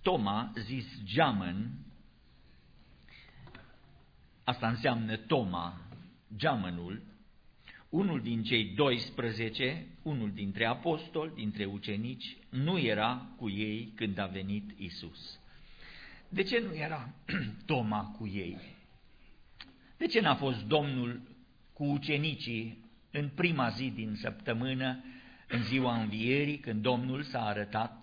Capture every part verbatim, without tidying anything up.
Toma, zis Geamăn, asta înseamnă Toma, Geamănul, unul din cei doisprezece, unul dintre apostoli, dintre ucenici, nu era cu ei când a venit Iisus. De ce nu era Toma cu ei? De ce n-a fost Domnul cu ucenicii în prima zi din săptămână, în ziua învierii, când Domnul s-a arătat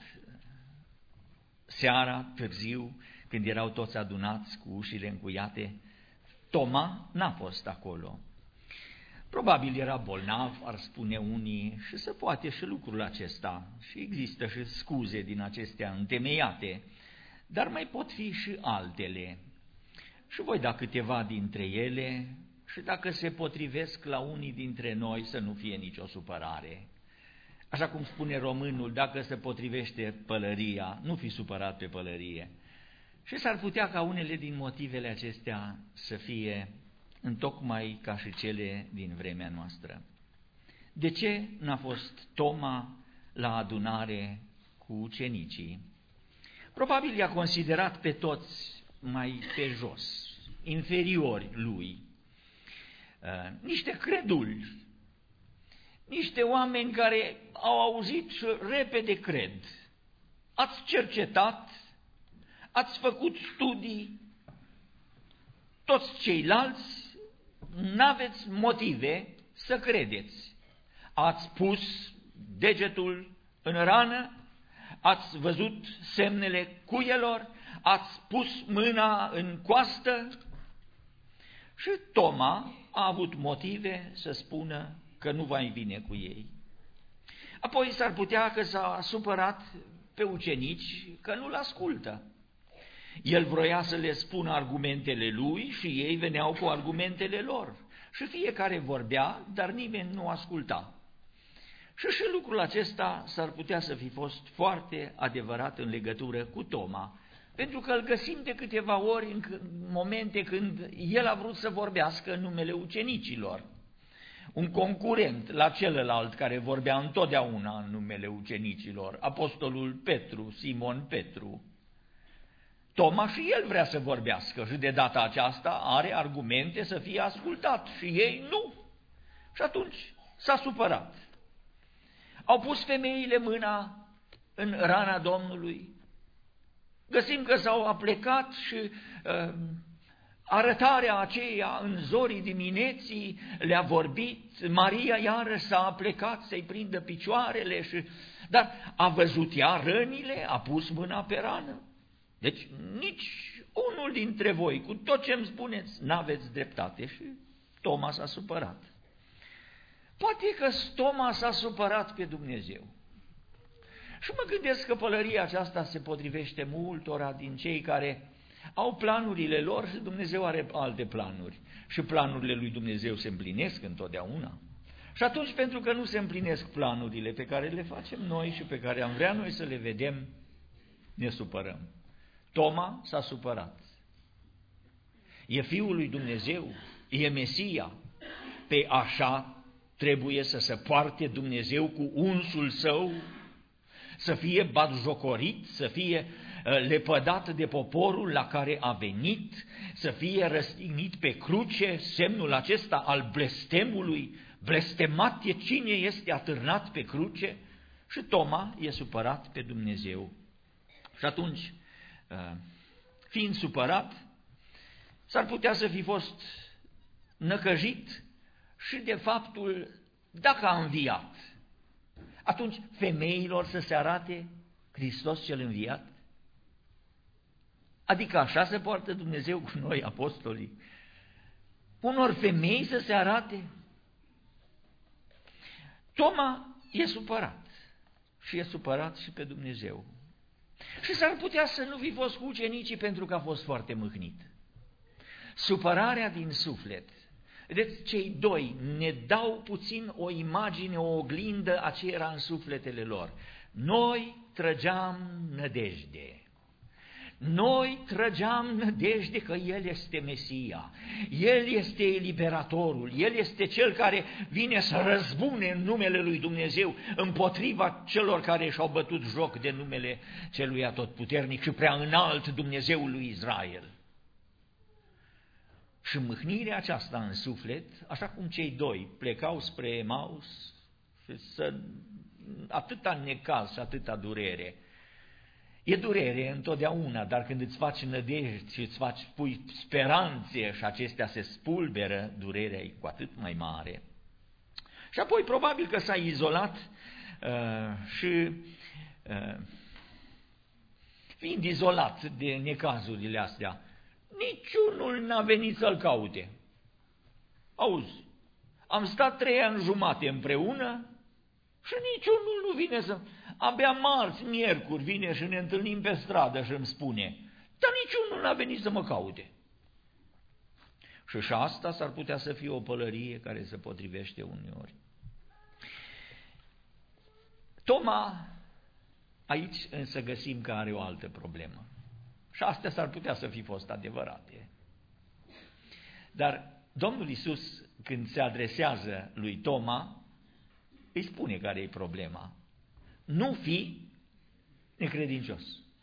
seara, târziu, când erau toți adunați cu ușile încuiate? Toma n-a fost acolo. Probabil era bolnav, ar spune unii, și se poate și lucrul acesta, și există și scuze din acestea întemeiate, dar mai pot fi și altele. Și voi da câteva dintre ele și dacă se potrivesc la unii dintre noi să nu fie nicio supărare. Așa cum spune românul, dacă se potrivește pălăria, nu fi supărat pe pălărie. Și s-ar putea ca unele din motivele acestea să fie întocmai ca și cele din vremea noastră. De ce n-a fost Toma la adunare cu ucenicii? Probabil i-a considerat pe toți mai pe jos, inferiori lui, niște creduli, niște oameni care au auzit și repede cred. Ați cercetat, ați făcut studii, toți ceilalți n-aveți motive să credeți. Ați pus degetul în rană, ați văzut semnele cuielor, ați pus mâna în coastă și Toma a avut motive să spună că nu va vine cu ei. Apoi s-ar putea că s-a supărat pe ucenici că nu-l ascultă. El vroia să le spună argumentele lui și ei veneau cu argumentele lor. Și fiecare vorbea, dar nimeni nu asculta. Și și lucrul acesta s-ar putea să fi fost foarte adevărat în legătură cu Toma, pentru că îl găsim de câteva ori în momente când el a vrut să vorbească în numele ucenicilor. Un concurent la celălalt care vorbea întotdeauna în numele ucenicilor, apostolul Petru, Simon Petru. Toma și el vrea să vorbească și de data aceasta are argumente să fie ascultat și ei nu. Și atunci s-a supărat. Au pus femeile mâna în rana Domnului. Găsim că s-au aplecat și uh, arătarea aceea în zorii dimineții le-a vorbit. Maria iară s-a aplecat să-i prindă picioarele, și, dar a văzut ea rănile, a pus mâna pe rană. Deci nici unul dintre voi, cu tot ce îmi spuneți, n-aveți dreptate. Și Toma s-a supărat. Poate că Toma s-a supărat pe Dumnezeu. Și mă gândesc că pălăria aceasta se potrivește multora din cei care au planurile lor și Dumnezeu are alte planuri. Și planurile lui Dumnezeu se împlinesc întotdeauna. Și atunci, pentru că nu se împlinesc planurile pe care le facem noi și pe care am vrea noi să le vedem, ne supărăm. Toma s-a supărat. E Fiul lui Dumnezeu, e Mesia, pe așa trebuie să se poarte Dumnezeu cu unsul său, să fie batjocorit, să fie lepădat de poporul la care a venit, să fie răstignit pe cruce, semnul acesta al blestemului, blestemat e cine este atârnat pe cruce. Și Toma e supărat pe Dumnezeu. Și atunci, fiind supărat, s-ar putea să fi fost năcăjit și de faptul dacă a înviat, atunci femeilor să se arate Hristos cel înviat? Adică așa se poartă Dumnezeu cu noi, apostolii? Unor femei să se arate? Toma e supărat și e supărat și pe Dumnezeu. Și s-ar putea să nu fi fost cu ucenicii pentru că a fost foarte mâhnit. Supărarea din suflet. Vedeți, cei doi ne dau puțin o imagine, o oglindă a ce era în sufletele lor. Noi trăgeam nădejde. Noi trăgeam nădejde că El este Mesia, El este eliberatorul, El este Cel care vine să răzbune în numele lui Dumnezeu împotriva celor care și-au bătut joc de numele Celui Atotputernic și prea înalt Dumnezeul lui Israel. Și mâhnirea aceasta în suflet, așa cum cei doi plecau spre Emaus, și să, atâta necaz și atâta durere. E durere întotdeauna, dar când îți faci nădejde și îți faci, pui speranțe și acestea se spulberă, durerea e cu atât mai mare. Și apoi probabil că s-a izolat uh, și uh, fiind izolat de necazurile astea, niciunul n-a venit să-l caute. Auzi, am stat trei ani jumate împreună și niciunul nu vine să... Abia marți, miercuri vine și ne întâlnim pe stradă și îmi spune, dar niciunul n-a venit să mă caute. Și și asta s-ar putea să fie o pălărie care se potrivește uneori. Toma, aici însă găsim că are o altă problemă. Și astea s-ar putea să fi fost adevărate. Dar Domnul Iisus, când se adresează lui Toma, îi spune care e problema. Nu fi necredincios.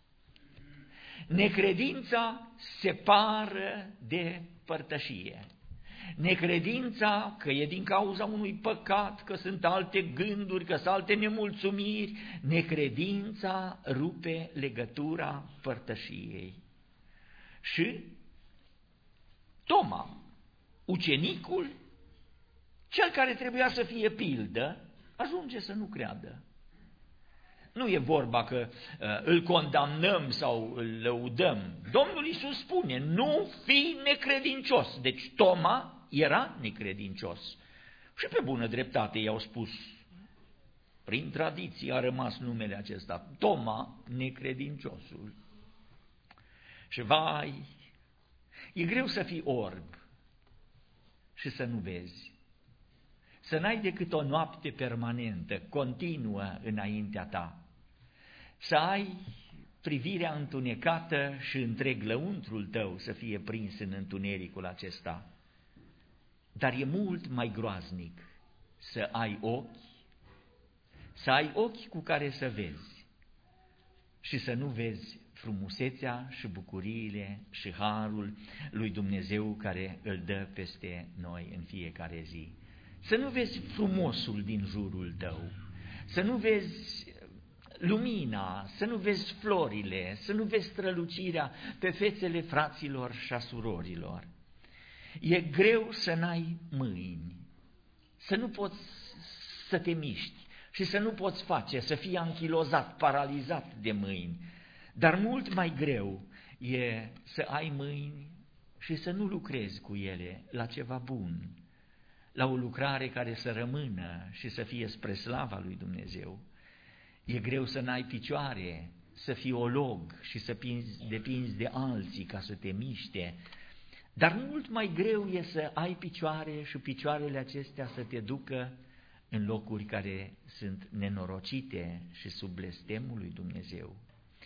Necredința separă de părtășie. Necredința că e din cauza unui păcat, că sunt alte gânduri, că sunt alte nemulțumiri. Necredința rupe legătura părtășiei. Și Toma, ucenicul, cel care trebuia să fie pildă, ajunge să nu creadă. Nu e vorba că uh, îl condamnăm sau îl lăudăm. Domnul Iisus spune, nu fi necredincios. Deci Toma era necredincios. Și pe bună dreptate i-au spus, prin tradiție a rămas numele acesta, Toma, necredinciosul. Și vai, e greu să fii orb și să nu vezi. Să n-ai decât o noapte permanentă, continuă înaintea ta. Să ai privirea întunecată și întreg lăuntrul tău să fie prins în întunericul acesta. Dar e mult mai groaznic să ai ochi, să ai ochi cu care să vezi și să nu vezi frumusețea și bucuriile și harul lui Dumnezeu care îl dă peste noi în fiecare zi. Să nu vezi frumosul din jurul tău, să nu vezi lumina, să nu vezi florile, să nu vezi strălucirea pe fețele fraților și a surorilor. E greu să n-ai mâini, să nu poți să te miști și să nu poți face, să fii anchilozat, paralizat de mâini. Dar mult mai greu e să ai mâini și să nu lucrezi cu ele la ceva bun, la o lucrare care să rămână și să fie spre slava lui Dumnezeu. E greu să n-ai picioare, să fii olog și să depinzi de alții ca să te miște, dar mult mai greu e să ai picioare și picioarele acestea să te ducă în locuri care sunt nenorocite și sub blestemul lui Dumnezeu.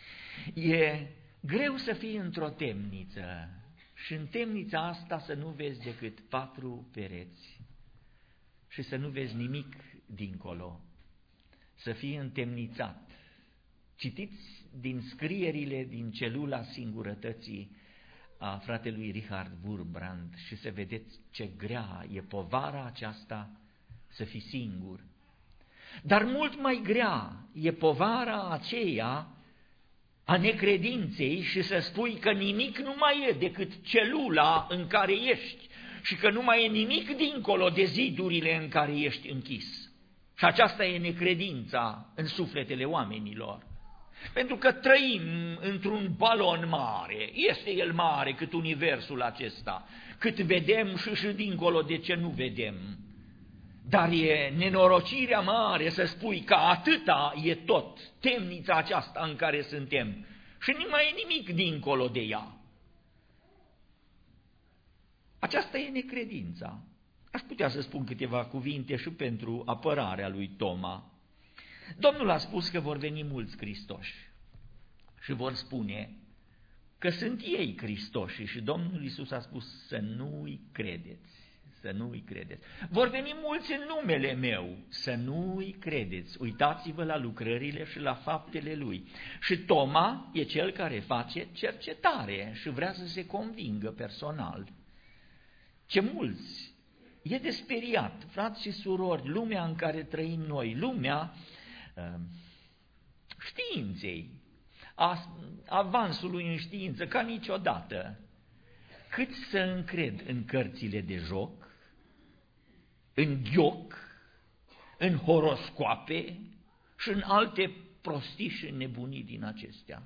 E greu să fii într-o temniță și în temnița asta să nu vezi decât patru pereți și să nu vezi nimic dincolo, să fii întemnițat. Citiți din scrierile din celula singurătății a fratelui Richard Wurbrand și să vedeți ce grea e povara aceasta să fii singur. Dar mult mai grea e povara aceea a necredinței și să spui că nimic nu mai e decât celula în care ești și că nu mai e nimic dincolo de zidurile în care ești închis. Și aceasta e necredința în sufletele oamenilor. Pentru că trăim într-un balon mare, este el mare cât universul acesta, cât vedem și și dincolo de ce nu vedem. Dar e nenorocirea mare să spui că atâta e tot, temnița aceasta în care suntem și nu mai e nimic dincolo de ea. Aceasta e necredința. Aș putea să spun câteva cuvinte și pentru apărarea lui Toma. Domnul a spus că vor veni mulți Hristoși și vor spune, că sunt ei Hristoși și Domnul Iisus a spus să nu-i credeți, să nu-i credeți. Vor veni mulți în numele meu, să nu-i credeți. Uitați-vă la lucrările și la faptele lui. Și Toma e cel care face cercetare și vrea să se convingă personal. Ce mulți! E de speriat, frați și surori, lumea în care trăim noi, lumea uh, științei, a avansului în știință, ca niciodată. Cât să încred în cărțile de joc, în ghioc, în horoscoape și în alte prostii și nebunii din acestea.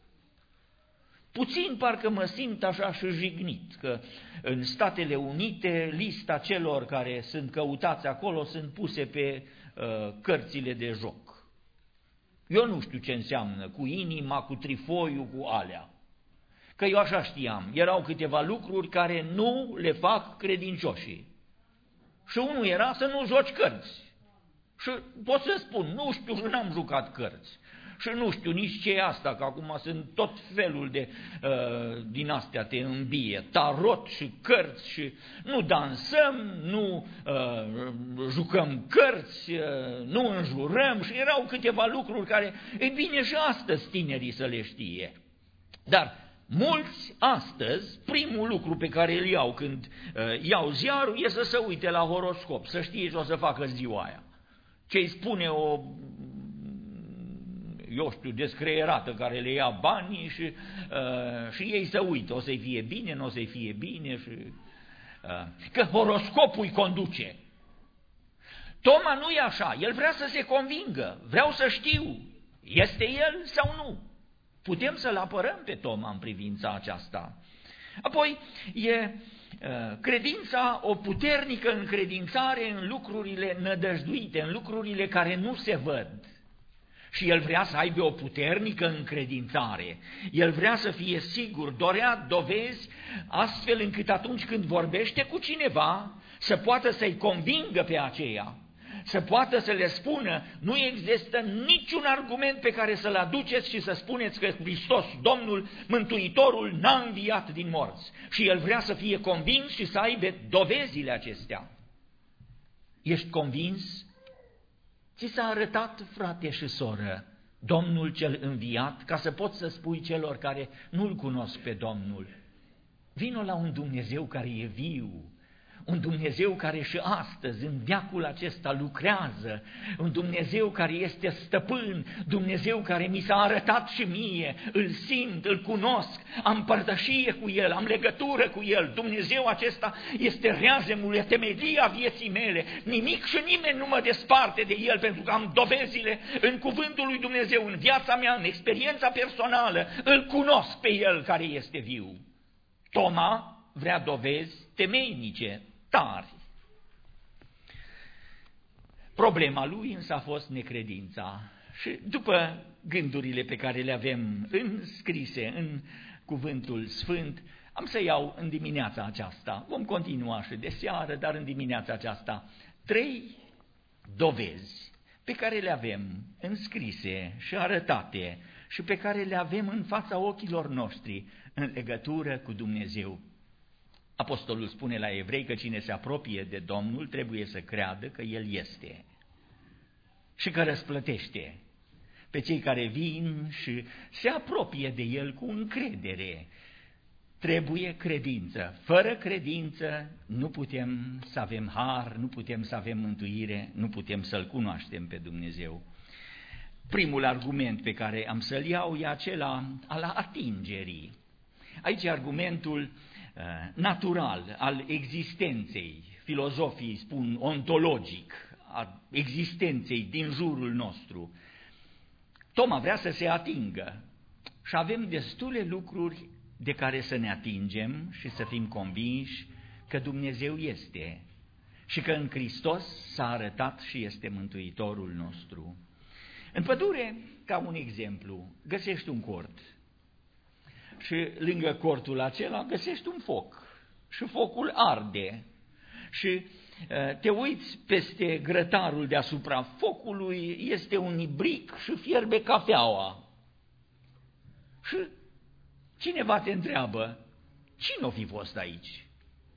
Puțin parcă mă simt așa și jignit, că în Statele Unite lista celor care sunt căutați acolo sunt puse pe uh, cărțile de joc. Eu nu știu ce înseamnă cu inima, cu trifoiul, cu alea. Că eu așa știam, erau câteva lucruri care nu le fac credincioșii. Și unul era să nu joci cărți. Și pot să spun, nu știu și n-am jucat cărți. Și nu știu nici ce e asta, că acum sunt tot felul de uh, din astea te îmbie, tarot și cărți și nu dansăm, nu uh, jucăm cărți, uh, nu înjurăm și erau câteva lucruri care, e bine și astăzi tinerii să le știe. Dar mulți astăzi, primul lucru pe care îl iau când uh, iau ziarul e să se uite la horoscop, să știe ce o să facă ziua aia. Ce-i spune o, eu știu, descreierată care le ia banii și, uh, și ei se uită, o să-i fie bine, nu o să-i fie bine. Și, uh, că horoscopul îi conduce. Toma nu e așa, el vrea să se convingă, vreau să știu, este el sau nu. Putem să-l apărăm pe Toma în privința aceasta. Apoi e credința, o puternică încredințare în lucrurile nădăjduite, în lucrurile care nu se văd. Și el vrea să aibă o puternică încredințare. El vrea să fie sigur, dorea dovezi astfel încât atunci când vorbește cu cineva să poată să-i convingă pe aceea. Să poată să le spună, nu există niciun argument pe care să-l aduceți și să spuneți că Hristos, Domnul, Mântuitorul, n-a înviat din morți. Și el vrea să fie convins și să aibă dovezile acestea. Ești convins? Ți s-a arătat, frate și soră, Domnul cel înviat, ca să poți să spui celor care nu-L cunosc pe Domnul. Vino la un Dumnezeu care e viu, un Dumnezeu care și astăzi, în veacul acesta, lucrează, un Dumnezeu care este stăpân, Dumnezeu care mi s-a arătat și mie, îl simt, îl cunosc, am părtășie cu El, am legătură cu El. Dumnezeu acesta este reazemul, este temelia vieții mele, nimic și nimeni nu mă desparte de El, pentru că am dovezile în cuvântul lui Dumnezeu, în viața mea, în experiența personală, îl cunosc pe El care este viu. Toma vrea dovezi temeinice, tari. Problema lui însă a fost necredința. Și după gândurile pe care le avem înscrise în cuvântul sfânt, am să iau în dimineața aceasta, vom continua și de seară, dar în dimineața aceasta, trei dovezi pe care le avem înscrise și arătate și pe care le avem în fața ochilor noștri în legătură cu Dumnezeu. Apostolul spune la evrei că cine se apropie de Domnul trebuie să creadă că El este și că răsplătește pe cei care vin și se apropie de El cu încredere. Trebuie credință. Fără credință nu putem să avem har, nu putem să avem mântuire, nu putem să-L cunoaștem pe Dumnezeu. Primul argument pe care am să-l iau e acela al atingerii. Aici e argumentul natural al existenței, filozofii spun ontologic, a existenței din jurul nostru. Toma vrea să se atingă și avem destule lucruri de care să ne atingem și să fim convinși că Dumnezeu este și că în Hristos s-a arătat și este Mântuitorul nostru. În pădure, ca un exemplu, găsești un cort. Și lângă cortul acela găsești un foc și focul arde și te uiți peste grătarul deasupra focului, este un ibric și fierbe cafeaua. Și cineva te întreabă, cine o fi fost aici?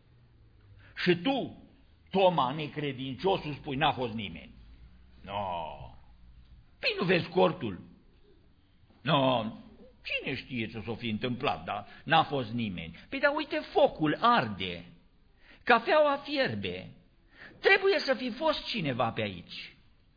Și tu, Toma, necredinciosul, spui, n-a fost nimeni. No. Păi nu vezi cortul? No. Cine știe ce s-o fi întâmplat, dar n-a fost nimeni. Păi dar uite, focul arde, cafeaua fierbe, trebuie să fi fost cineva pe aici.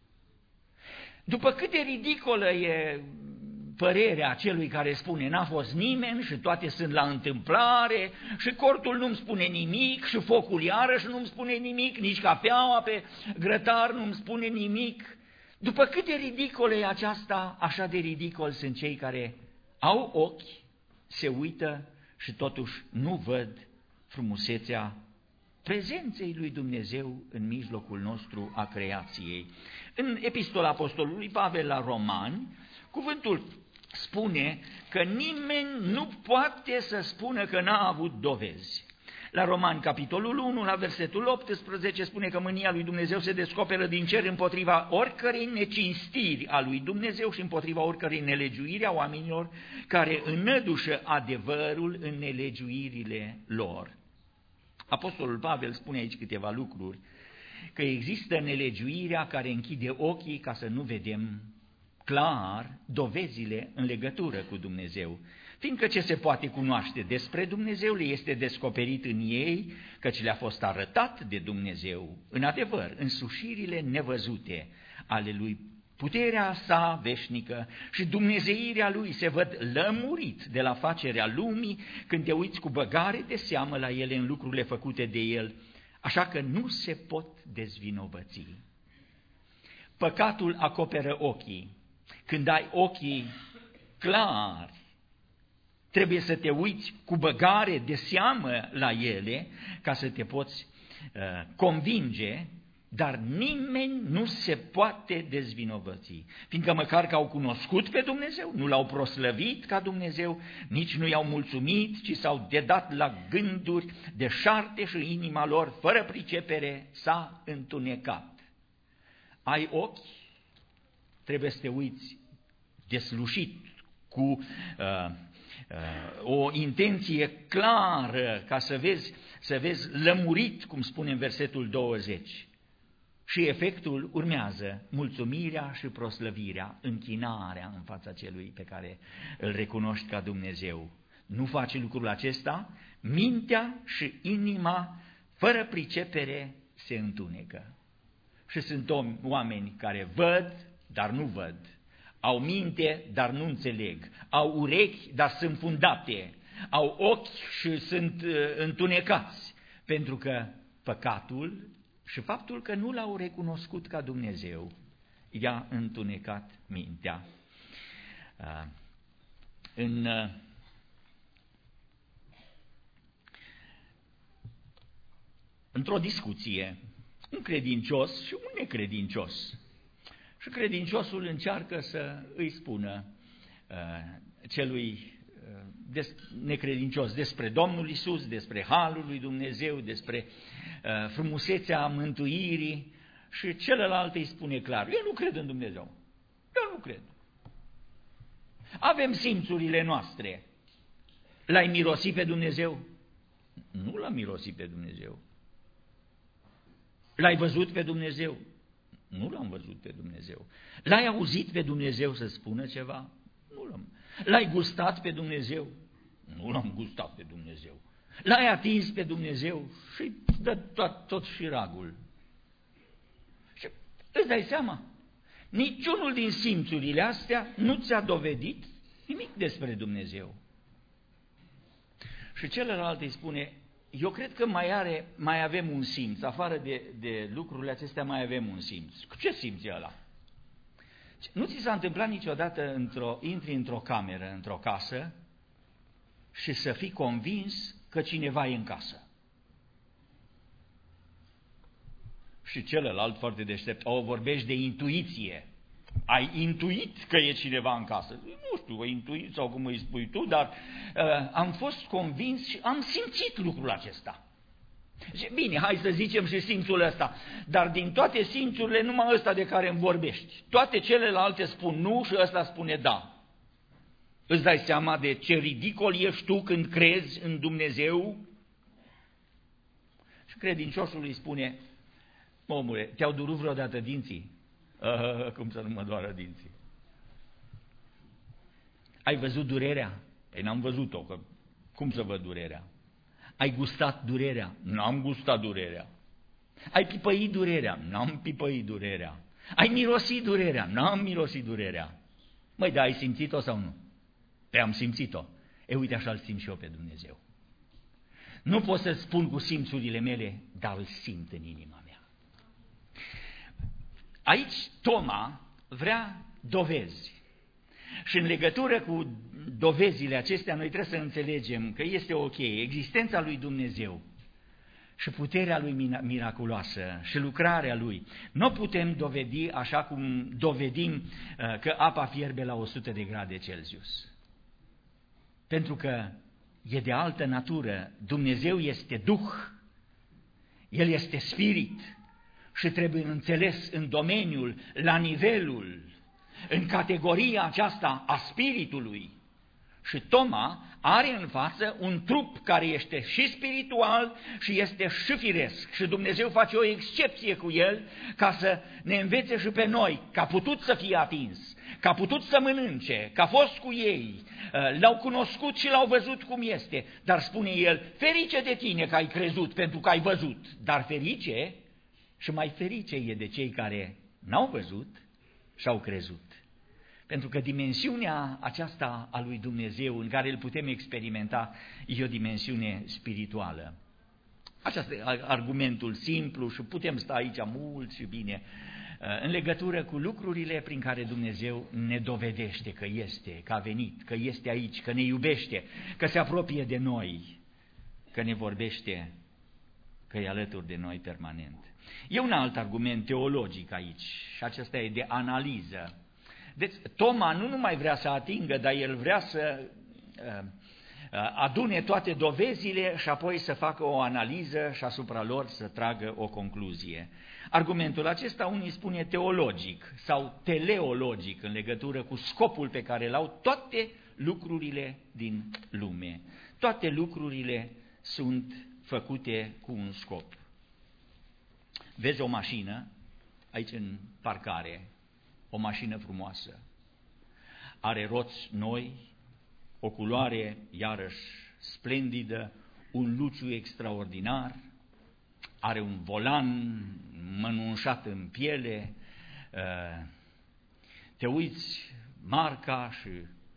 După cât de ridicolă e părerea celui care spune n-a fost nimeni și toate sunt la întâmplare și cortul nu-mi spune nimic și focul iarăși nu-mi spune nimic, nici cafeaua pe grătar nu-mi spune nimic. După cât de ridicolă e aceasta, așa de ridicol sunt cei care au ochi, se uită și totuși nu văd frumusețea prezenței lui Dumnezeu în mijlocul nostru a creației. În epistola apostolului Pavel la Romani, cuvântul spune că nimeni nu poate să spună că n-a avut dovezi. La Romani, capitolul unu, la versetul optsprezece, spune că mânia lui Dumnezeu se descoperă din cer împotriva oricărei necinstiri a lui Dumnezeu și împotriva oricărei nelegiuiri a oamenilor care înădușă adevărul în nelegiuirile lor. Apostolul Pavel spune aici câteva lucruri, că există nelegiuirea care închide ochii ca să nu vedem clar dovezile în legătură cu Dumnezeu. Fiindcă ce se poate cunoaște despre Dumnezeu le este descoperit în ei, căci le-a fost arătat de Dumnezeu, în adevăr, însușirile nevăzute ale Lui, puterea sa veșnică și dumnezeirea Lui se văd lămurit de la facerea lumii când te uiți cu băgare de seamă la ele în lucrurile făcute de El, așa că nu se pot dezvinovăți. Păcatul acoperă ochii. Când ai ochii clari, trebuie să te uiți cu băgare de seamă la ele ca să te poți uh, convinge, dar nimeni nu se poate dezvinovăți, fiindcă măcar că au cunoscut pe Dumnezeu, nu l-au proslăvit ca Dumnezeu, nici nu i-au mulțumit, ci s-au dedat la gânduri deșarte și inima lor, fără pricepere, s-a întunecat. Ai ochi, trebuie să te uiți deslușit, cu uh, uh, o intenție clară, ca să vezi, să vezi lămurit, cum spune în versetul douăzeci. Și efectul urmează, mulțumirea și proslăvirea, închinarea în fața celui pe care îl recunoști ca Dumnezeu. Nu faci lucrul acesta, mintea și inima, fără pricepere, se întunecă. Și sunt oameni care văd, dar nu văd, au minte, dar nu înțeleg, au urechi, dar sunt fundate, au ochi și sunt uh, întunecați, pentru că păcatul și faptul că nu l-au recunoscut ca Dumnezeu i-a întunecat mintea. Uh, în uh, într-o discuție, un credincios și un necredincios. Și credinciosul încearcă să îi spună uh, celui uh, des, necredincios despre Domnul Iisus, despre harul lui Dumnezeu, despre uh, frumusețea mântuirii, și celălalt îi spune clar, eu nu cred în Dumnezeu, eu nu cred. Avem simțurile noastre. L-ai mirosit pe Dumnezeu? Nu l-am mirosit pe Dumnezeu. L-ai văzut pe Dumnezeu? Nu l-am văzut pe Dumnezeu. L-ai auzit pe Dumnezeu să spună ceva? Nu l-am. L-ai gustat pe Dumnezeu? Nu l-am gustat pe Dumnezeu. L-ai atins pe Dumnezeu și dă tot, tot șiragul. Și îți dai seama, niciunul din simțurile astea nu ți-a dovedit nimic despre Dumnezeu. Și celălalt îi spune, eu cred că mai, are, mai avem un simț, afară de, de lucrurile acestea mai avem un simț. Ce simț e ăla? Nu ți s-a întâmplat niciodată, într-o, intri într-o cameră, într-o casă și să fii convins că cineva e în casă? Și celălalt foarte deștept, o, vorbești de intuiție. Ai intuit că e cineva în casă. Nu știu, o intuit sau cum îi spui tu, dar uh, am fost convins și am simțit lucrul acesta. Și bine, hai să zicem și simțul ăsta, dar din toate simțurile numai ăsta de care îmi vorbești. Toate celelalte spun nu și ăsta spune da. Îți dai seama de ce ridicol ești tu când crezi în Dumnezeu? Și credincioșul îi spune, omule, te-au durut vreodată dinții? Ah, cum să nu mă doară dinții? Ai văzut durerea? Păi n-am văzut-o, că cum să văd durerea? Ai gustat durerea? N-am gustat durerea. Ai pipăit durerea? N-am pipăit durerea. Ai mirosit durerea? N-am mirosit durerea. Măi, dar ai simțit-o sau nu? Păi am simțit-o. E, uite, așa îl simt și eu pe Dumnezeu. Nu pot să spun cu simțurile mele, dar îl simt în inima mea. Aici Toma vrea dovezi. Și în legătură cu dovezile acestea, noi trebuie să înțelegem că este ok, existența lui Dumnezeu și puterea lui miraculoasă și lucrarea lui. Nu putem dovedi așa cum dovedim că apa fierbe la o sută de grade Celsius. Pentru că e de altă natură. Dumnezeu este Duh, El este Spirit și trebuie înțeles în domeniul, la nivelul, în categoria aceasta a Spiritului. Și Toma are în față un trup care este și spiritual și este și firesc. Și Dumnezeu face o excepție cu el ca să ne învețe și pe noi că a putut să fie atins, că a putut să mănânce, că a fost cu ei, l-au cunoscut și l-au văzut cum este. Dar spune el, ferice de tine că ai crezut pentru că ai văzut, dar ferice și mai ferice e de cei care n-au văzut și au crezut. Pentru că dimensiunea aceasta a lui Dumnezeu în care îl putem experimenta e o dimensiune spirituală. Acesta e argumentul simplu și putem sta aici mult și bine în legătură cu lucrurile prin care Dumnezeu ne dovedește că este, că a venit, că este aici, că ne iubește, că se apropie de noi, că ne vorbește, că e alături de noi permanent. E un alt argument teologic aici și acesta e de analiză. Deci Toma nu numai vrea să atingă, dar el vrea să uh, adune toate dovezile și apoi să facă o analiză și asupra lor să tragă o concluzie. Argumentul acesta unii spune teologic sau teleologic în legătură cu scopul pe care îl au toate lucrurile din lume. Toate lucrurile sunt făcute cu un scop. Vezi o mașină aici în parcare, o mașină frumoasă, are roți noi, o culoare iarăși splendidă, un luciu extraordinar, are un volan mănunșat în piele, te uiți marca și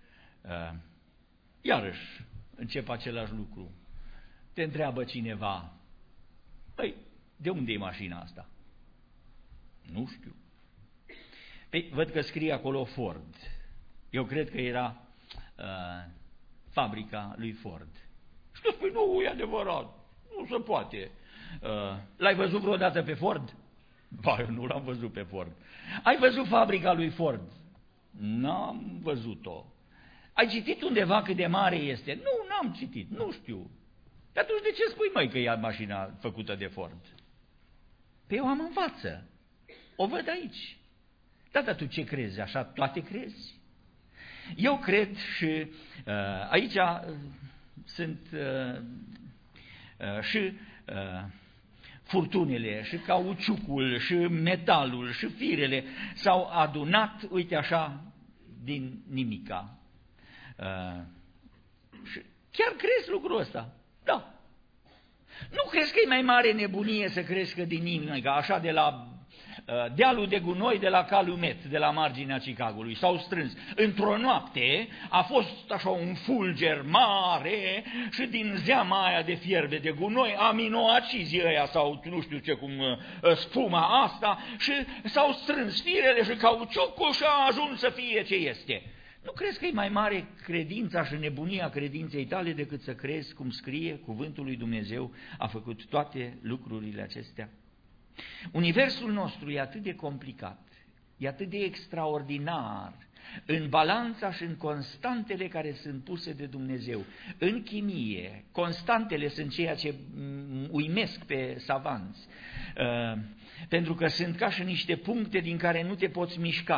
iarăși începe același lucru. Te întreabă cineva, păi, de unde e mașina asta? Nu știu. Păi, văd că scrie acolo Ford. Eu cred că era uh, fabrica lui Ford. Și tu spui, nu, e adevărat, nu se poate. Uh, l-ai văzut vreodată pe Ford? Ba, eu nu l-am văzut pe Ford. Ai văzut fabrica lui Ford? N-am văzut-o. Ai citit undeva cât de mare este? Nu, n-am citit, nu știu. De atunci de ce spui, măi, că e mașina făcută de Ford? Păi eu am în față. O văd aici. Da, dar tu ce crezi? Așa toate crezi? Eu cred și uh, aici uh, sunt uh, uh, și uh, furtunele, și cauciucul, și metalul, și firele s-au adunat, uite așa, din nimica. Uh, și chiar crezi lucrul ăsta? Da. Nu crezi că e mai mare nebunie să crezi că din nimica, așa de la dealul de gunoi de la Calumet, de la marginea Chicagului, s-au strâns. Într-o noapte a fost așa un fulger mare și din zeama aia de fierbe de gunoi, aminoacizii ăia sau nu știu ce cum, spuma asta, și s-au strâns firele și cauciucul și a ajuns să fie ce este. Nu crezi că e mai mare credința și nebunia credinței tale decât să crezi cum scrie cuvântul lui Dumnezeu a făcut toate lucrurile acestea? Universul nostru e atât de complicat, e atât de extraordinar în balanța și în constantele care sunt puse de Dumnezeu. În chimie, constantele sunt ceea ce uimesc pe savanți, uh, pentru că sunt ca și niște puncte din care nu te poți mișca.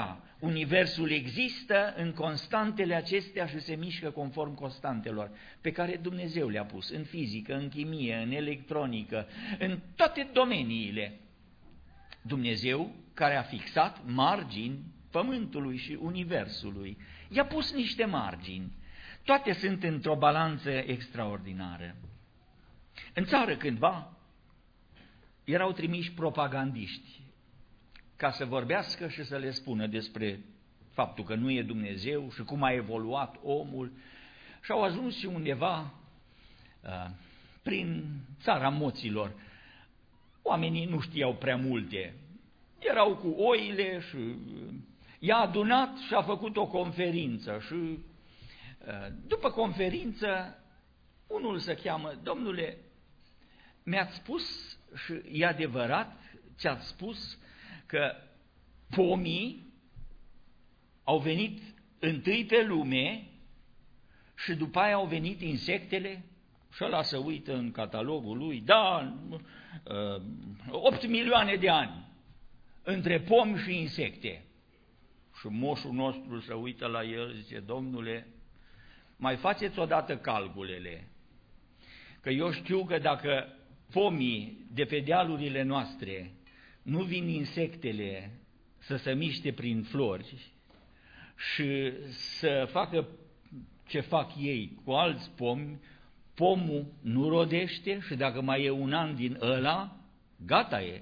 universul există în constantele acestea și se mișcă conform constantelor pe care Dumnezeu le-a pus în fizică, în chimie, în electronică, în toate domeniile. Dumnezeu care a fixat margini pământului și universului, i-a pus niște margini. Toate sunt într-o balanță extraordinară. În țară cândva erau trimiși propagandiști ca să vorbească și să le spună despre faptul că nu e Dumnezeu și cum a evoluat omul. Și au ajuns și undeva uh, prin țara moților. Oamenii nu știau prea multe. Erau cu oile și i-a adunat și a făcut o conferință. Și uh, după conferință, unul se cheamă: domnule, mi-ați spus și e adevărat ce ați spus, că pomii au venit întâi pe lume și după aia au venit insectele? Și ăla se uită în catalogul lui, da, opt milioane de ani între pomi și insecte. Și moșul nostru se uită la el, zice: domnule, mai faceți odată calculele, că eu știu că dacă pomii de pe dealurile noastre nu vin insectele să se miște prin flori și să facă ce fac ei cu alți pomi, pomul nu rodește și dacă mai e un an din ăla, gata e.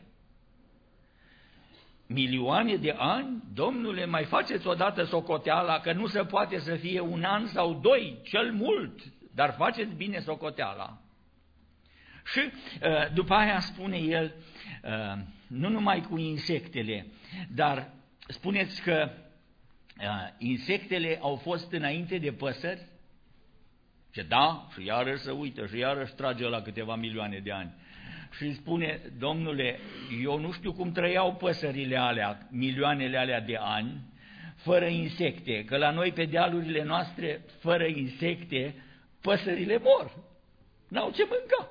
Milioane de ani, domnule, mai faceți odată socoteala, că nu se poate să fie un an sau doi, cel mult, dar faceți bine socoteala. Și după aia spune el, nu numai cu insectele, dar spuneți că insectele au fost înainte de păsări? Și da, și iarăși se uită și iarăși trage la câteva milioane de ani. Și spune: domnule, eu nu știu cum trăiau păsările alea, milioanele alea de ani, fără insecte, că la noi pe dealurile noastre, fără insecte, păsările mor, n-au ce mânca.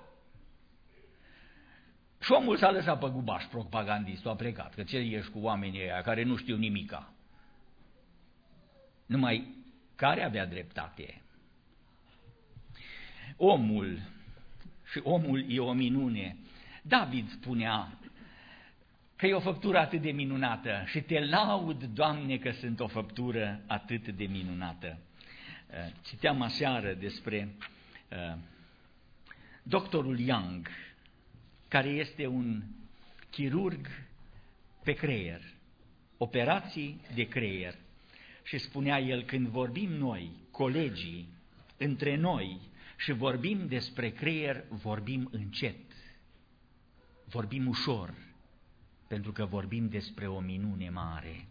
Și omul s-a lăsat pe gubaș, propagandistul a plecat, că ce ești cu oamenii ăia care nu știu nimica. Numai care avea dreptate? Omul, și omul e o minune. David spunea că e o făptură atât de minunată și te laud, Doamne, că sunt o făptură atât de minunată. Citeam aseară despre uh, doctorul Young, care este un chirurg pe creier, operații de creier. Și spunea el: când vorbim noi, colegii, între noi, și vorbim despre creier, vorbim încet, vorbim ușor, pentru că vorbim despre o minune mare.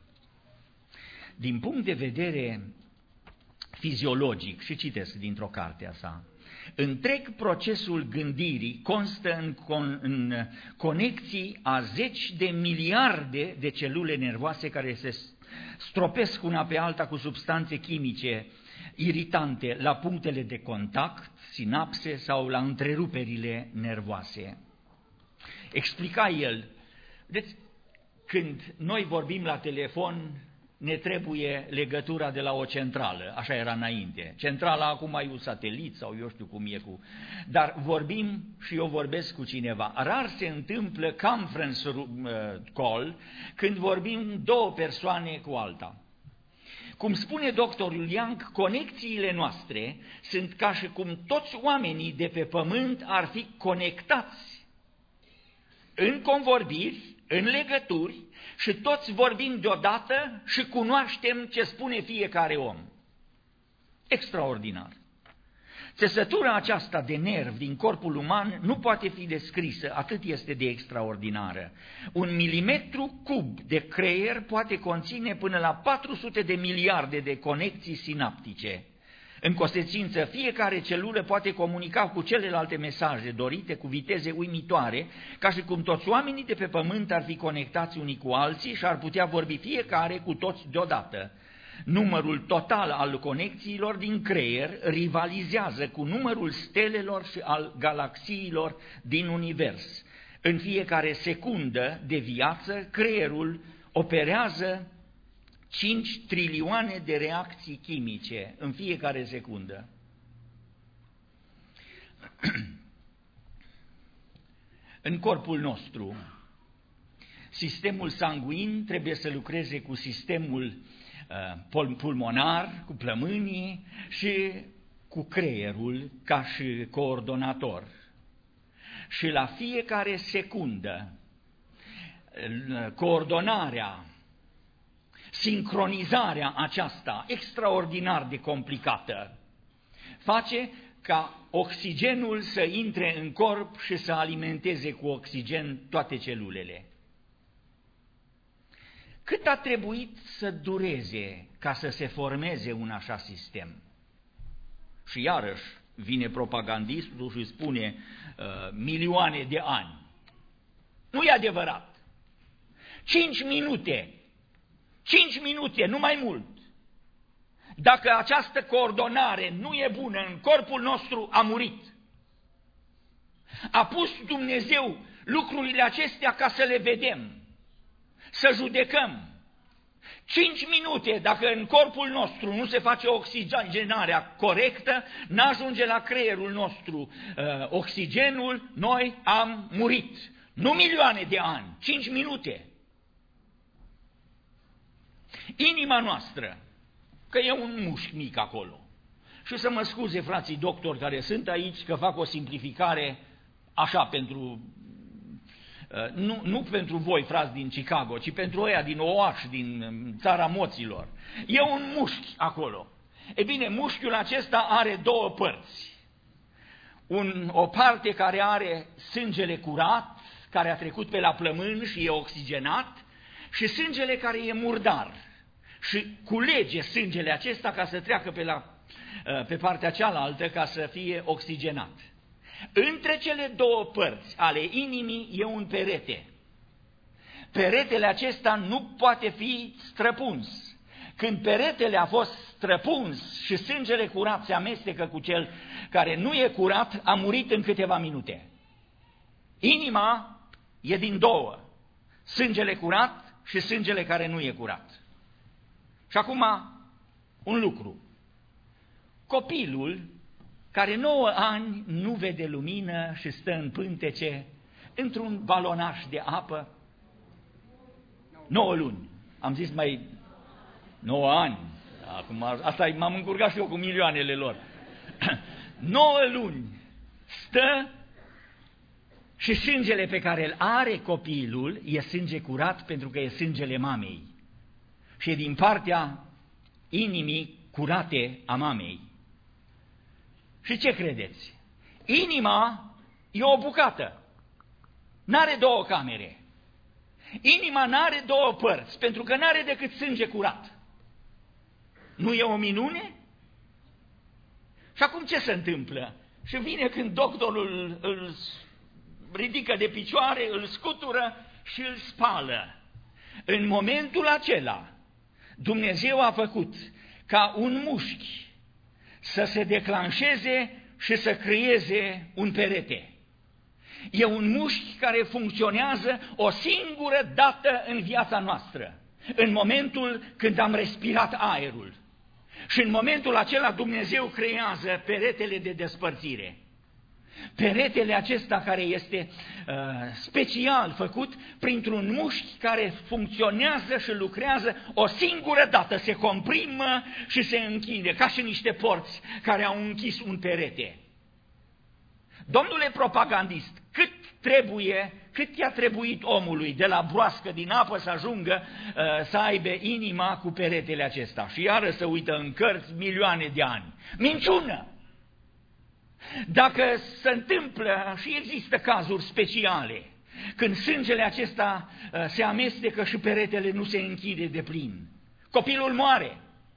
Din punct de vedere fiziologic, și citesc dintr-o carte a sa, întreg procesul gândirii constă în, con, în conexii a zeci de miliarde de celule nervoase care se stropesc una pe alta cu substanțe chimice iritante la punctele de contact, sinapse sau la întreruperile nervoase. Explica el, deci când noi vorbim la telefon, ne trebuie legătura de la o centrală, așa era înainte. Centrala acum e un satelit sau eu știu cum e cu... Dar vorbim și eu vorbesc cu cineva. Rar se întâmplă conference call când vorbim două persoane cu alta. Cum spune doctorul Young, conexiile noastre sunt ca și cum toți oamenii de pe pământ ar fi conectați în convorbiri, în legături, și toți vorbim deodată și cunoaștem ce spune fiecare om. Extraordinar! Țesătura aceasta de nerv din corpul uman nu poate fi descrisă, atât este de extraordinară. Un milimetru cub de creier poate conține până la patru sute de miliarde de conexii sinaptice. În consecință, fiecare celulă poate comunica cu celelalte mesaje dorite cu viteze uimitoare, ca și cum toți oamenii de pe pământ ar fi conectați unii cu alții și ar putea vorbi fiecare cu toți deodată. Numărul total al conexiilor din creier rivalizează cu numărul stelelor și al galaxiilor din univers. În fiecare secundă de viață, creierul operează cinci trilioane de reacții chimice în fiecare secundă. În corpul nostru, sistemul sanguin trebuie să lucreze cu sistemul uh, pulmonar, cu plămânii și cu creierul ca și coordonator. Și la fiecare secundă, coordonarea, sincronizarea aceasta extraordinar de complicată face ca oxigenul să intre în corp și să alimenteze cu oxigen toate celulele. Cât a trebuit să dureze ca să se formeze un așa sistem? Și iarăși vine propagandistul și spune uh, milioane de ani. Nu e adevărat. Cinci minute, cinci minute, nu mai mult. Dacă această coordonare nu e bună în corpul nostru, a murit. A pus Dumnezeu lucrurile acestea ca să le vedem, să judecăm. Cinci minute, dacă în corpul nostru nu se face oxigenarea corectă, n-ajunge la creierul nostru uh, oxigenul, noi am murit. Nu milioane de ani, cinci minute. Inima noastră, că e un mușchi mic acolo. Și să mă scuze frații doctori care sunt aici, că fac o simplificare așa pentru... Nu, nu pentru voi, frați din Chicago, ci pentru ăia din Oaș, din țara moților. E un mușchi acolo. E bine, mușchiul acesta are două părți. Un, o parte care are sângele curat, care a trecut pe la plămân și e oxigenat, și sângele care e murdar. Și culege sângele acesta ca să treacă pe, la, pe partea cealaltă ca să fie oxigenat. Între cele două părți ale inimii e un perete. Peretele acesta nu poate fi străpuns. Când peretele a fost străpuns și sângele curat se amestecă cu cel care nu e curat, a murit în câteva minute. Inima e din două, sângele curat și sângele care nu e curat. Și acum un lucru. Copilul care nouă ani nu vede lumină și stă în pântece, într-un balonaș de apă, nouă luni, am zis mai nouă ani, acum asta m-am încurcat și eu cu milioanele lor, nouă luni stă și sângele pe care îl are copilul e sânge curat pentru că e sângele mamei și e din partea inimii curate a mamei. Și ce credeți? Inima e o bucată, n-are două camere. Inima n-are două părți, pentru că n-are decât sânge curat. Nu e o minune? Și acum ce se întâmplă? Și vine când doctorul îl ridică de picioare, îl scutură și îl spală. În momentul acela, Dumnezeu a făcut ca un mușchi să se declanșeze și să creeze un perete. E un mușchi care funcționează o singură dată în viața noastră, în momentul când am respirat aerul. Și în momentul acela Dumnezeu creează peretele de despărțire. Peretele acesta care este uh, special făcut printr-un mușchi care funcționează și lucrează o singură dată, se comprimă și se închide, ca și niște porți care au închis un perete. Domnule propagandist, cât trebuie, cât i-a trebuit omului de la broască din apă să ajungă uh, să aibă inima cu peretele acesta? Și iară să uită în cărți milioane de ani. Minciună! Dacă se întâmplă și există cazuri speciale, când sângele acesta uh, se amestecă și peretele nu se închide de plin, copilul moare.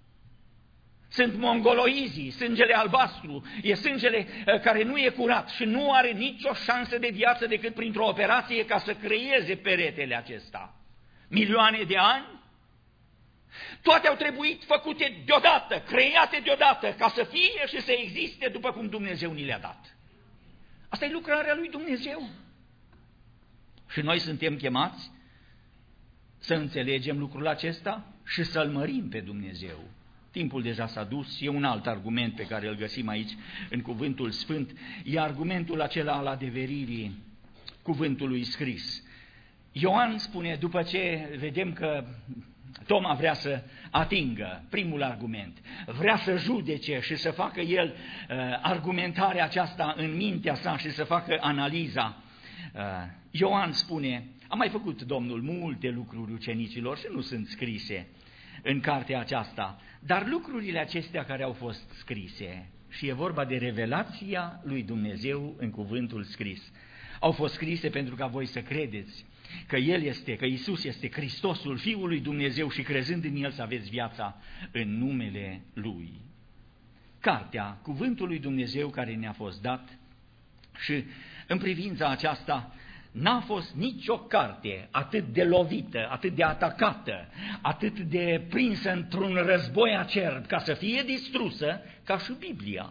Sunt mongoloizii, sângele albastru, e sângele uh, care nu e curat și nu are nicio șansă de viață decât printr-o operație ca să creeze peretele acesta. Milioane de ani? Toate au trebuit făcute deodată, create deodată, ca să fie și să existe după cum Dumnezeu ni le-a dat. Asta e lucrarea lui Dumnezeu. Și noi suntem chemați să înțelegem lucrul acesta și să-L mărim pe Dumnezeu. Timpul deja s-a dus, e un alt argument pe care îl găsim aici în Cuvântul Sfânt, e argumentul acela al adeveririi cuvântului scris. Ioan spune, după ce vedem că Toma vrea să atingă primul argument, vrea să judece și să facă el uh, argumentarea aceasta în mintea sa și să facă analiza. Uh, Ioan spune, a mai făcut Domnul multe lucruri ucenicilor și nu sunt scrise în cartea aceasta, dar lucrurile acestea care au fost scrise, și e vorba de revelația lui Dumnezeu în cuvântul scris, au fost scrise pentru ca voi să credeți că El este, că Iisus este Hristosul, Fiul lui Dumnezeu și crezând în El să aveți viața în numele Lui. Cartea, cuvântul lui Dumnezeu care ne-a fost dat, și în privința aceasta n-a fost nicio carte atât de lovită, atât de atacată, atât de prinsă într-un război acerb ca să fie distrusă ca și Biblia.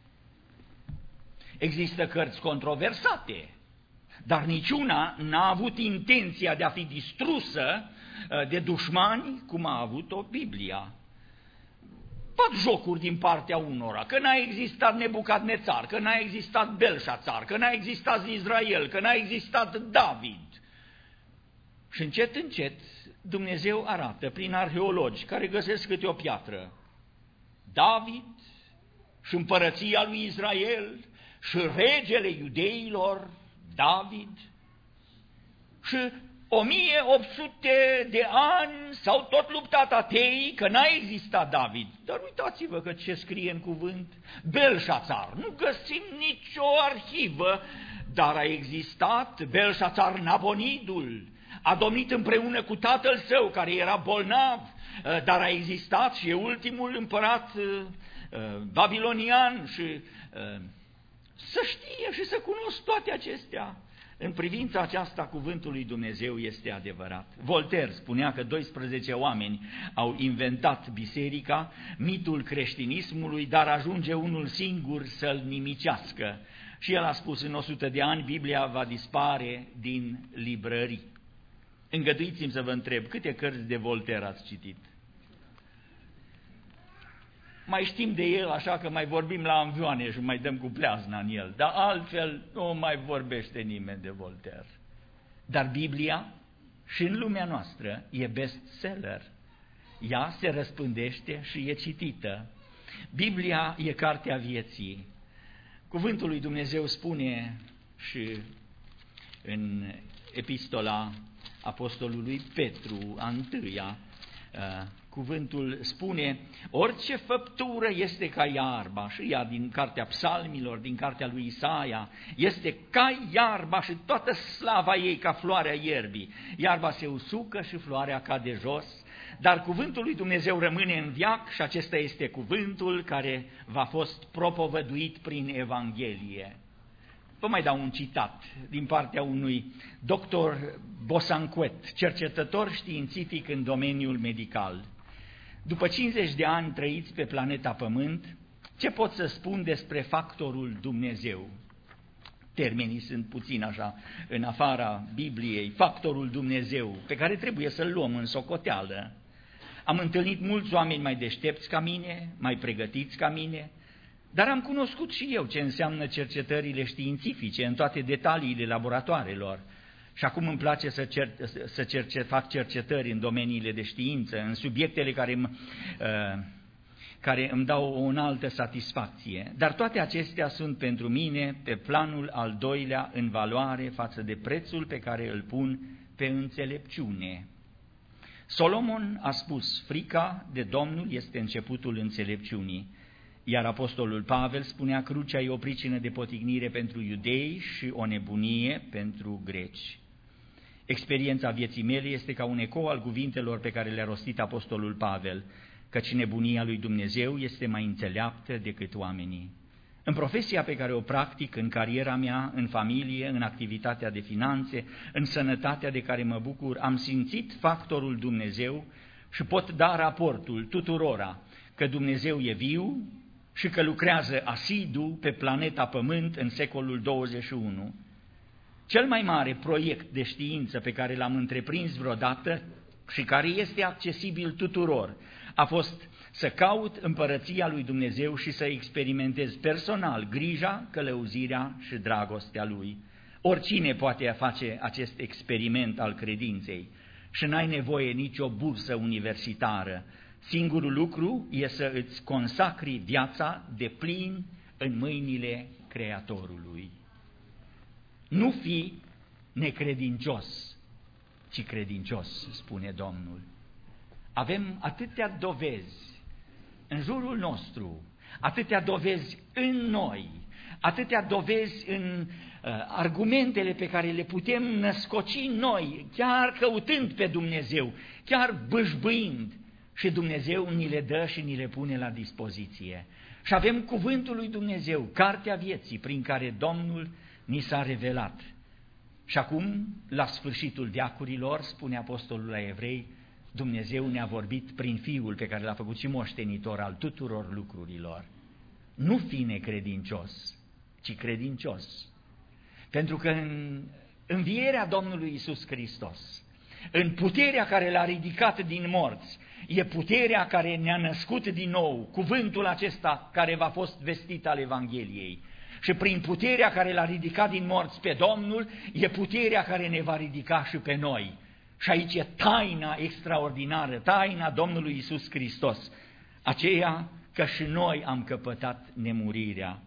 Există cărți controversate, dar niciuna n-a avut intenția de a fi distrusă de dușmani, cum a avut-o Biblia. Bat jocuri din partea unora, că n-a existat Nebucadnețar, că n-a existat Belșațar, că n-a existat Israel, că n-a existat David. Și încet, încet, Dumnezeu arată prin arheologi care găsesc câte o piatră. David și împărăția lui Israel și regele iudeilor, David, și o mie opt sute de ani s-au tot luptat ateii că n-a existat David. Dar uitați-vă că ce scrie în cuvânt, Belșațar, nu găsim nicio arhivă, dar a existat Belșațar Nabonidul, a domnit împreună cu tatăl său care era bolnav, dar a existat și e ultimul împărat babilonian și să știe și să cunosc toate acestea. În privința aceasta, cuvântul lui Dumnezeu este adevărat. Voltaire spunea că doisprezece oameni au inventat biserica, mitul creștinismului, dar ajunge unul singur să-l nimicească. Și el a spus, în o sută de ani, Biblia va dispare din librării. Îngăduiți-mi să vă întreb, câte cărți de Voltaire ați citit? Mai știm de el așa că mai vorbim la avioane și mai dăm cu pleazna în el, dar altfel nu mai vorbește nimeni de Voltaire. Dar Biblia și în lumea noastră e bestseller. Ea se răspândește și e citită. Biblia e cartea vieții. Cuvântul lui Dumnezeu spune și în epistola apostolului Petru, a întâia, cuvântul spune, orice făptură este ca iarba, și ea din cartea Psalmilor, din cartea lui Isaia, este ca iarba și toată slava ei ca floarea ierbii. Iarba se usucă și floarea cade jos, dar cuvântul lui Dumnezeu rămâne în veac și acesta este cuvântul care v-a fost propovăduit prin Evanghelie. Vă mai dau un citat din partea unui doctor Bosanquet, cercetător științific în domeniul medical. După cincizeci de ani trăiți pe planeta Pământ, ce pot să spun despre factorul Dumnezeu? Termenii sunt puțin așa în afara Bibliei, factorul Dumnezeu, pe care trebuie să-l luăm în socoteală. Am întâlnit mulți oameni mai deștepți ca mine, mai pregătiți ca mine, dar am cunoscut și eu ce înseamnă cercetările științifice în toate detaliile laboratoarelor. Și acum îmi place să, cer, să cerce, fac cercetări în domeniile de știință, în subiectele care îmi, uh, care îmi dau o înaltă satisfacție. Dar toate acestea sunt pentru mine pe planul al doilea în valoare față de prețul pe care îl pun pe înțelepciune. Solomon a spus, frica de Domnul este începutul înțelepciunii. Iar apostolul Pavel spunea, crucea e o pricină de potignire pentru iudei și o nebunie pentru greci. Experiența vieții mele este ca un ecou al cuvintelor pe care le-a rostit apostolul Pavel, căci nebunia lui Dumnezeu este mai înțeleaptă decât oamenii. În profesia pe care o practic, în cariera mea, în familie, în activitatea de finanțe, în sănătatea de care mă bucur, am simțit factorul Dumnezeu și pot da raportul tuturora că Dumnezeu e viu și că lucrează asidu pe planeta Pământ în secolul douăzeci și unu. Cel mai mare proiect de știință pe care l-am întreprins vreodată și care este accesibil tuturor a fost să caut împărăția lui Dumnezeu și să experimentez personal grija, călăuzirea și dragostea Lui. Oricine poate face acest experiment al credinței și n-ai nevoie nicio bursă universitară. Singurul lucru e să îți consacri viața de plin în mâinile Creatorului. Nu fi necredincios, ci credincios, spune Domnul. Avem atâtea dovezi în jurul nostru, atâtea dovezi în noi, atâtea dovezi în uh, argumentele pe care le putem născoci noi, chiar căutând pe Dumnezeu, chiar bâșbâind, și Dumnezeu ni le dă și ni le pune la dispoziție. Și avem cuvântul lui Dumnezeu, cartea vieții, prin care Domnul ni s-a revelat. Și acum, la sfârșitul veacurilor, spune apostolul la Evrei, Dumnezeu ne-a vorbit prin Fiul pe care l-a făcut și moștenitor al tuturor lucrurilor. Nu fi necredincios, ci credincios. Pentru că în învierea Domnului Iisus Hristos, în puterea care l-a ridicat din morți, e puterea care ne-a născut din nou, cuvântul acesta care v-a fost vestit al Evangheliei. Și prin puterea care l-a ridicat din morți pe Domnul, e puterea care ne va ridica și pe noi. Și aici e taina extraordinară, taina Domnului Iisus Hristos, aceea că și noi am căpătat nemurirea.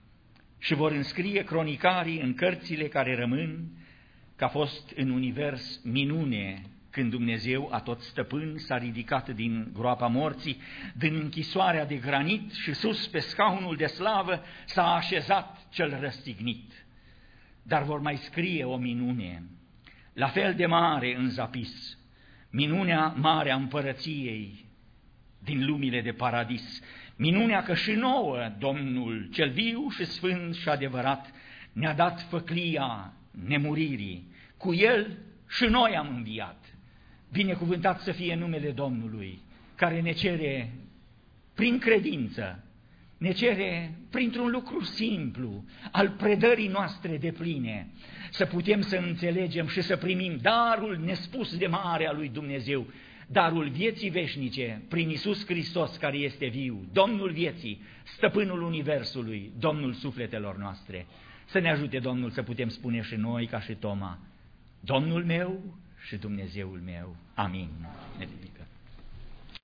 Și vor înscrie cronicarii în cărțile care rămân că a fost în univers minune când Dumnezeu, atot stăpân, s-a ridicat din groapa morții, din închisoarea de granit și sus pe scaunul de slavă s-a așezat cel răstignit. Dar vor mai scrie o minune, la fel de mare în zapis, minunea mare a împărăției din lumile de paradis, minunea că și nouă Domnul cel viu și sfânt și adevărat ne-a dat făclia nemuririi, cu El și noi am înviat. Binecuvântat să fie numele Domnului, care ne cere prin credință, ne cere printr-un lucru simplu, al predării noastre depline, să putem să înțelegem și să primim darul nespus de mare al lui Dumnezeu, darul vieții veșnice, prin Iisus Hristos care este viu, Domnul vieții, stăpânul universului, Domnul sufletelor noastre. Să ne ajute Domnul să putem spune și noi, ca și Toma, Domnul meu și Dumnezeul meu. Amin. Ne ridicăm.